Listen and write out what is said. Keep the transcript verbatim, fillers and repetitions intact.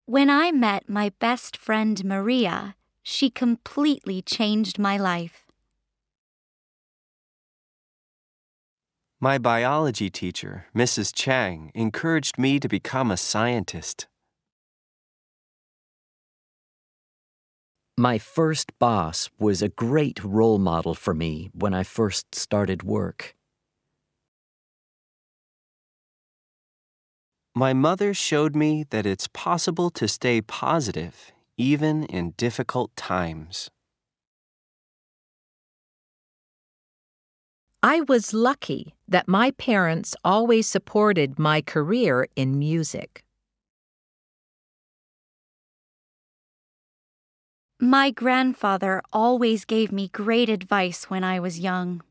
When I met my best friend Maria, she completely changed my life. My biology teacher, Missus Chang, encouraged me to become a scientist. My first boss was a great role model for me when I first started work. My mother showed me that it's possible to stay positive even in difficult times. I was lucky that my parents always supported my career in music. My grandfather always gave me great advice when I was young.